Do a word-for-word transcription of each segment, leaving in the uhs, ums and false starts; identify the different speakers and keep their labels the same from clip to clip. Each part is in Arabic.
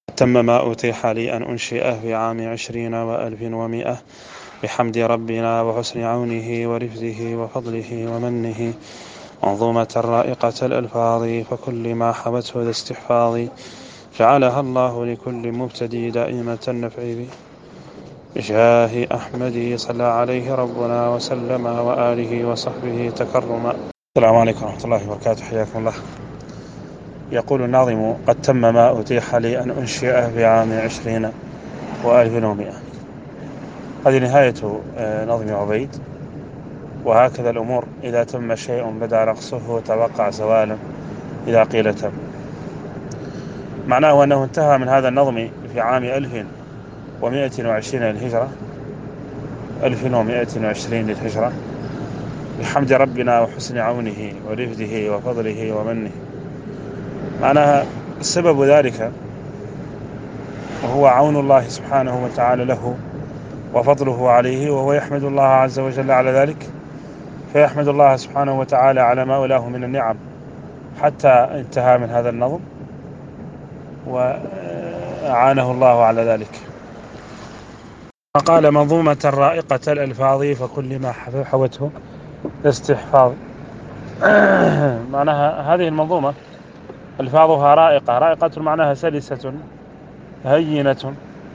Speaker 1: تم ما أتيح لي أن أنشئه في عام عشرين وألف ومئة بحمد ربنا وحسن عونه ورفده وفضله ومنه، منظومة رائقة الألفاظ فكل ما حوته ذا استحفاظ، جعلها الله لكل مبتدي دائمة النفع بجاه أحمد، صلى عليه ربنا وسلم وآله وصحبه تكرما. السلام عليكم ورحمة الله وبركاته، حياكم الله. يقول الناظم: قد تم ما أتيح لي أن أنشئه في عام عشرين وألف ومئة. هذه نهاية نظم عبيد. وهكذا الأمور، إذا تم شيء بدأ رقصه وتوقع زوالا إذا قيل تم. معناه أنه انتهى من هذا النظم في عام ألف ومئة وعشرين للهجرة ألف ومئة وعشرين للهجرة بحمد ربنا وحسن عونه ورفده وفضله ومنه. معناها السبب ذلك وهو عون الله سبحانه وتعالى له وفضله عليه، وهو يحمد الله عز وجل على ذلك، فيحمد الله سبحانه وتعالى على ما أولاه من النعم حتى انتهى من هذا النظم وأعانه الله على ذلك. قال: منظومة رائقة الألفاظ فكل ما حوته استحفاظ. معناها هذه المنظومة ألفاظها رائقة. رائقة معناها سلسة هينة،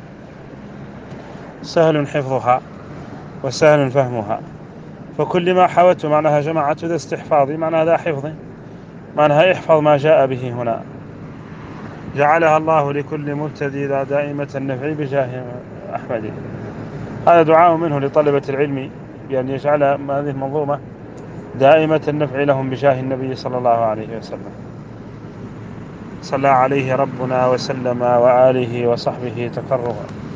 Speaker 1: سهل حفظها وسهل فهمها. فكل ما حوته معناها جماعة ذا استحفاظ، معناها ذا حفظ، معناها احفظ ما جاء به هنا. جعلها الله لكل مبتدي ذا دائمة النفع بجاه أحمد. هذا دعاء منه لطلبة العلم بأن يجعل هذه المنظومة دائمة النفع لهم بجاه النبي صلى الله عليه وسلم، صلى عليه ربنا وسلم وآله وصحبه تكرما.